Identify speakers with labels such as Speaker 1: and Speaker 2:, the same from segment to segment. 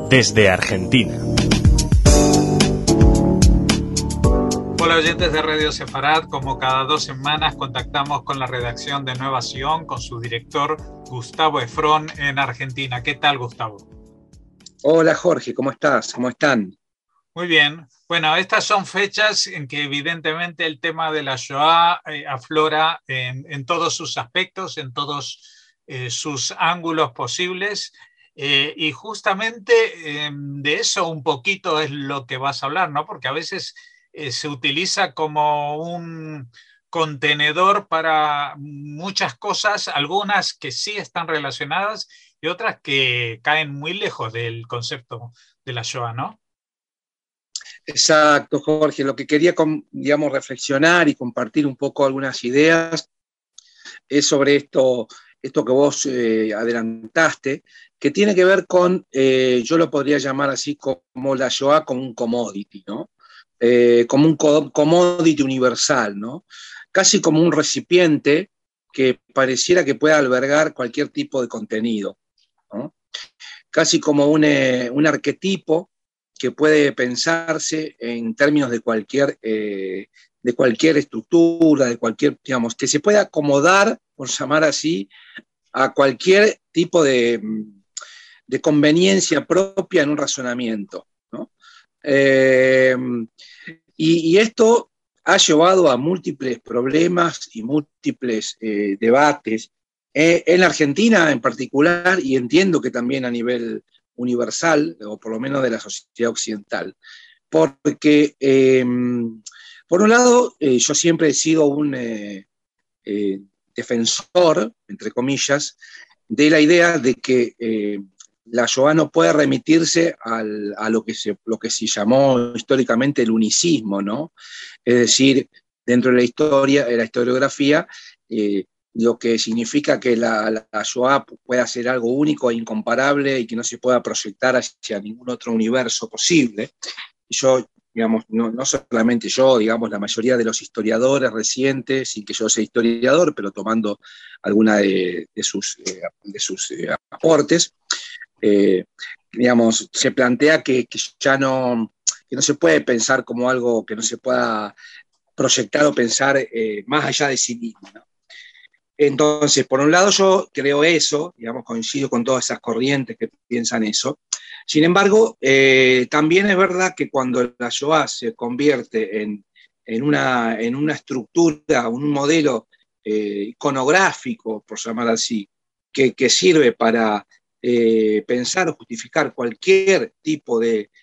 Speaker 1: desde Argentina.
Speaker 2: Hola oyentes de Radio Sefarad, como cada 2 semanas contactamos con la redacción de Nueva Sion, con su director Gustavo Efrón en Argentina. ¿Qué tal, Gustavo?
Speaker 3: Hola Jorge, ¿cómo estás? ¿Cómo están?
Speaker 2: Muy bien. Bueno, estas son fechas en que evidentemente el tema de la Shoah aflora en todos sus aspectos, en todos sus ángulos posibles. Y justamente de eso un poquito es lo que vas a hablar, ¿no? Porque a veces se utiliza como un contenedor para muchas cosas, algunas que sí están relacionadas y otras que caen muy lejos del concepto de la Shoah, ¿no?
Speaker 3: Exacto, Jorge. Lo que quería, digamos, reflexionar y compartir un poco algunas ideas es sobre esto que vos adelantaste, que tiene que ver con, yo lo podría llamar así como la Shoah como un commodity, ¿no? Como un commodity universal, ¿no? Casi como un recipiente que pareciera que pueda albergar cualquier tipo de contenido, ¿no? Casi como un arquetipo que puede pensarse en términos de cualquier estructura, de cualquier, digamos, que se pueda acomodar, por llamar así, a cualquier tipo de conveniencia propia en un razonamiento, ¿no? Y esto ha llevado a múltiples problemas y múltiples debates, en la Argentina en particular, y entiendo que también a nivel universal, o por lo menos de la sociedad occidental. Porque, por un lado, yo siempre he sido un defensor, entre comillas, de la idea de que la Shoah no puede remitirse a lo que se llamó históricamente el unicismo, ¿no? Es decir, dentro de la historiografía, lo que significa que la Shoah pueda ser algo único e incomparable y que no se pueda proyectar hacia ningún otro universo posible. Yo, digamos, no solamente yo, digamos, la mayoría de los historiadores recientes, sin que yo sea historiador, pero tomando alguna de sus aportes, digamos, se plantea que ya que no se puede pensar como algo que no se pueda proyectar o pensar más allá de sí mismo, ¿no? Entonces, por un lado yo creo eso, digamos, coincido con todas esas corrientes que piensan eso. Sin embargo, también es verdad que cuando la Shoah se convierte en una estructura, un modelo iconográfico, por llamar así, que sirve para pensar o justificar cualquier tipo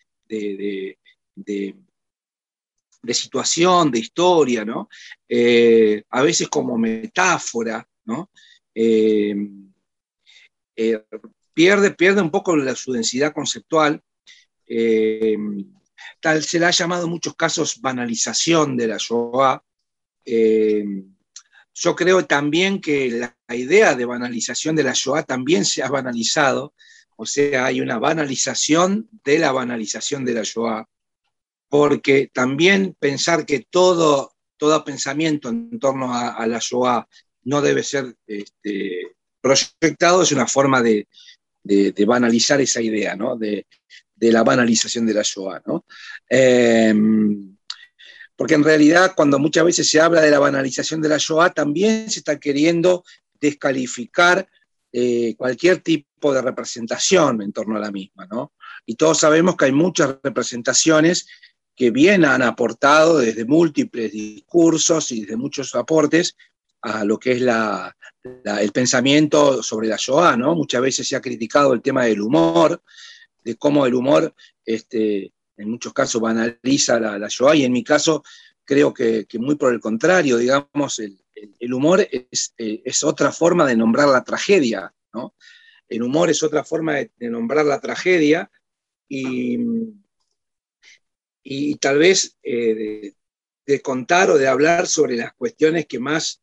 Speaker 3: de de situación, de historia, ¿no? A veces como metáfora, ¿no? Eh, eh, pierde un poco su densidad conceptual. Eh, se le ha llamado en muchos casos banalización de la Shoah. Eh, yo creo también que la idea de banalización de la Shoah también se ha banalizado, o sea, hay una banalización de la banalización de la Shoah, porque también pensar que todo pensamiento en torno a la Shoah no debe ser proyectado es una forma de banalizar esa idea, ¿no? De la banalización de la Shoah, ¿no? Porque en realidad cuando muchas veces se habla de la banalización de la Shoah también se está queriendo descalificar cualquier tipo de representación en torno a la misma, ¿no? Y todos sabemos que hay muchas representaciones que bien han aportado desde múltiples discursos y desde muchos aportes a lo que es el pensamiento sobre la Shoah, ¿no? Muchas veces se ha criticado el tema del humor, de cómo el humor, en muchos casos, banaliza la Shoah, y en mi caso creo que muy por el contrario, digamos, el humor es otra forma de nombrar la tragedia, ¿no? El humor es otra forma de nombrar la tragedia, y tal vez de contar o de hablar sobre las cuestiones que más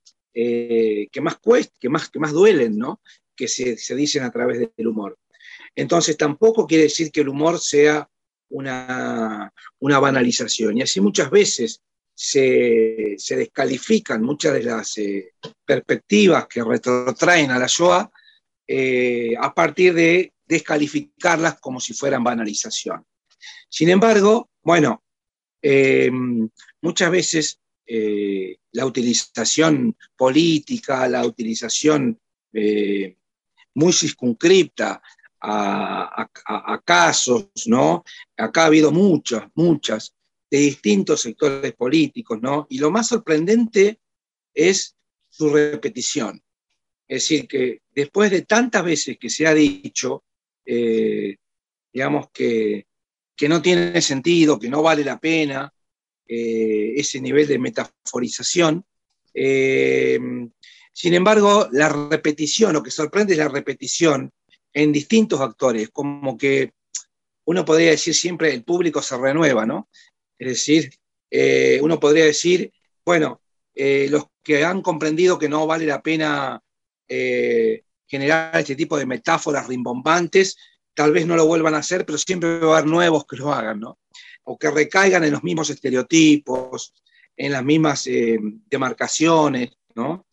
Speaker 3: duelen, ¿no? Que se dicen a través del humor. Entonces tampoco quiere decir que el humor sea una banalización. Y así muchas veces se descalifican muchas de las perspectivas que retrotraen a la Shoah a partir de descalificarlas como si fueran banalización. Sin embargo, bueno, muchas veces la utilización política, la utilización muy circunscripta a casos, ¿no? Acá ha habido muchas, de distintos sectores políticos, ¿no? Y lo más sorprendente es su repetición. Es decir, que después de tantas veces que se ha dicho, digamos que no tiene sentido, que no vale la pena ese nivel de metaforización. Sin embargo, la repetición, lo que sorprende es la repetición en distintos actores, como que uno podría decir siempre el público se renueva, ¿no? Es decir, uno podría decir, bueno, los que han comprendido que no vale la pena generar este tipo de metáforas rimbombantes, tal vez no lo vuelvan a hacer, pero siempre va a haber nuevos que lo hagan, ¿no? O que recaigan en los mismos estereotipos, en las mismas demarcaciones, ¿no?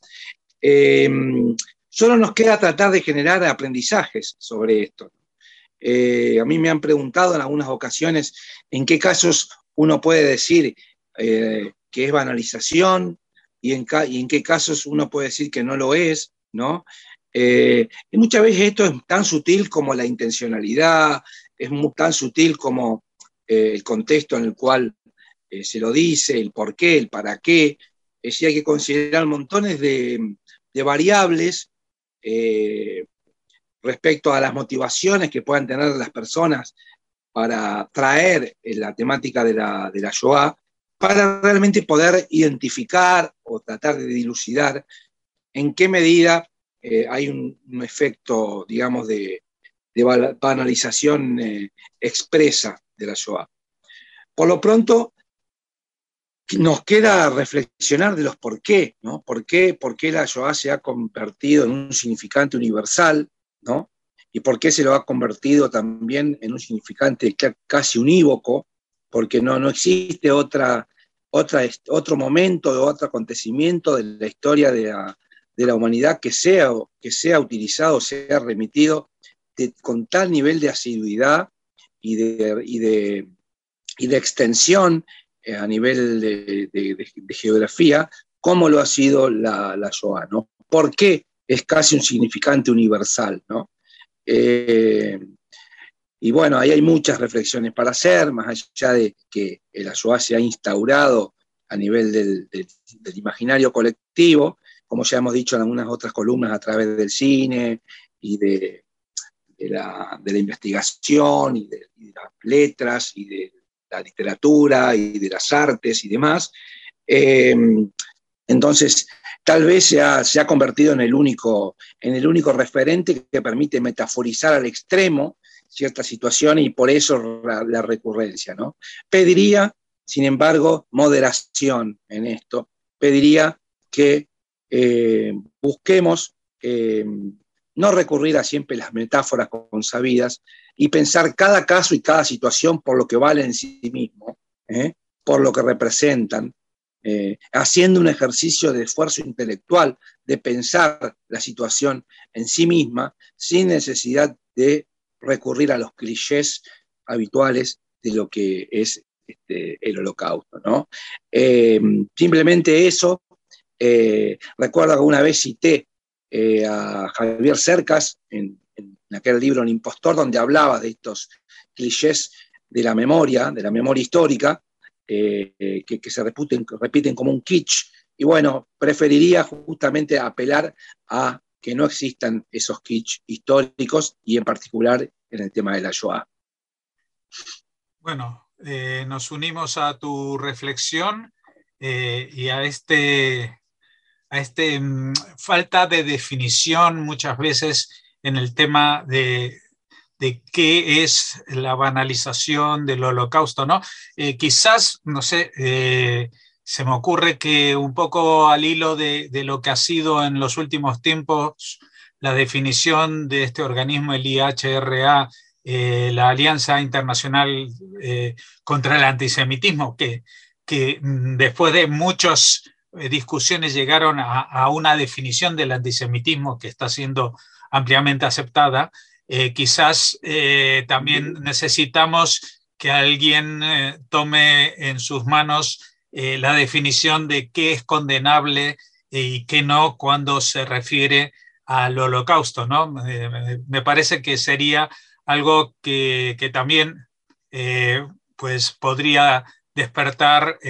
Speaker 3: Solo nos queda tratar de generar aprendizajes sobre esto. A mí me han preguntado en algunas ocasiones en qué casos uno puede decir que es banalización y en qué casos uno puede decir que no lo es, ¿no? Y muchas veces esto es tan sutil como la intencionalidad, es tan sutil como el contexto en el cual se lo dice, el por qué, el para qué. Es decir, hay que considerar montones de variables respecto a las motivaciones que puedan tener las personas para traer la temática de la Shoah, para realmente poder identificar o tratar de dilucidar en qué medida hay un efecto, digamos, de banalización expresa de la Shoah. Por lo pronto, nos queda reflexionar de los por qué, ¿no? ¿Por qué la Shoah se ha convertido en un significante universal, ¿no? Y por qué se lo ha convertido también en un significante casi unívoco, porque no existe otro momento o otro acontecimiento de la historia de la humanidad que sea utilizado, sea remitido con tal nivel de asiduidad y de extensión a nivel de geografía, como lo ha sido la Shoah, ¿no? ¿Por qué es casi un significante universal, ¿no? Y bueno, ahí hay muchas reflexiones para hacer, más allá de que la Shoah se ha instaurado a nivel del imaginario colectivo, como ya hemos dicho en algunas otras columnas, a través del cine y de la investigación y de las letras y de la literatura y de las artes y demás. Entonces, tal vez se ha convertido en el único referente que permite metaforizar al extremo ciertas situaciones y por eso la recurrencia, ¿no? Pediría, sin embargo, moderación en esto. Pediría que busquemos no recurrir a siempre las metáforas consabidas y pensar cada caso y cada situación por lo que vale en sí mismo, por lo que representan, haciendo un ejercicio de esfuerzo intelectual, de pensar la situación en sí misma, sin necesidad de recurrir a los clichés habituales de lo que es el Holocausto, ¿no? Simplemente eso. Recuerdo que una vez cité a Javier Cercas en aquel libro El impostor, donde hablaba de estos clichés de la memoria histórica, que se repiten como un kitsch, y bueno, preferiría justamente apelar a que no existan esos kitsch históricos, y en particular en el tema de la Shoah.
Speaker 2: Bueno, nos unimos a tu reflexión y a falta de definición muchas veces en el tema de qué es la banalización del Holocausto, ¿no? Quizás, no sé, se me ocurre que un poco al hilo de lo que ha sido en los últimos tiempos la definición de este organismo, el IHRA, la Alianza Internacional contra el Antisemitismo, que después de muchas discusiones llegaron a una definición del antisemitismo que está siendo ampliamente aceptada. quizás también necesitamos que alguien tome en sus manos la definición de qué es condenable y qué no cuando se refiere al holocausto, ¿no? Me parece que sería algo que también pues podría despertar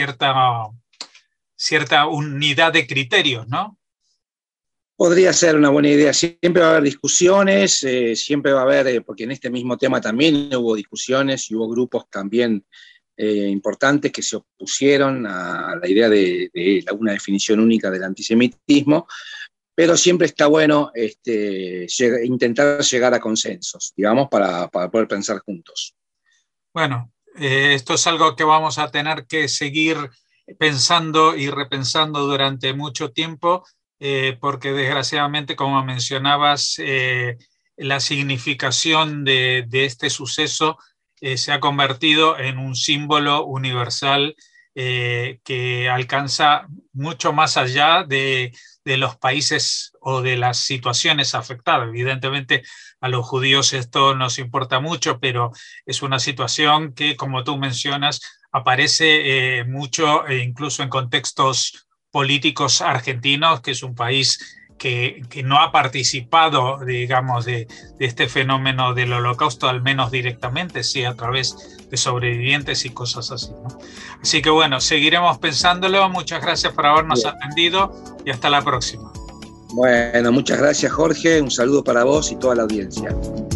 Speaker 2: cierta unidad de criterios, ¿no?
Speaker 3: Podría ser una buena idea. Siempre va a haber discusiones, siempre va a haber, porque en este mismo tema también hubo discusiones y hubo grupos también importantes que se opusieron a la idea de una definición única del antisemitismo, pero siempre está bueno intentar llegar a consensos, digamos, para poder pensar juntos.
Speaker 2: Bueno, esto es algo que vamos a tener que seguir pensando y repensando durante mucho tiempo, porque desgraciadamente, como mencionabas, la significación de este suceso se ha convertido en un símbolo universal que alcanza mucho más allá de los países o de las situaciones afectadas. Evidentemente, a los judíos esto nos importa mucho, pero es una situación que, como tú mencionas, aparece mucho, incluso en contextos políticos argentinos, que es un país que no ha participado, digamos, de este fenómeno del holocausto, al menos directamente, sí, a través de sobrevivientes y cosas así, ¿no? Así que bueno, seguiremos pensándolo. Muchas gracias por habernos atendido y hasta la próxima.
Speaker 3: Bueno, muchas gracias, Jorge. Un saludo para vos y toda la audiencia.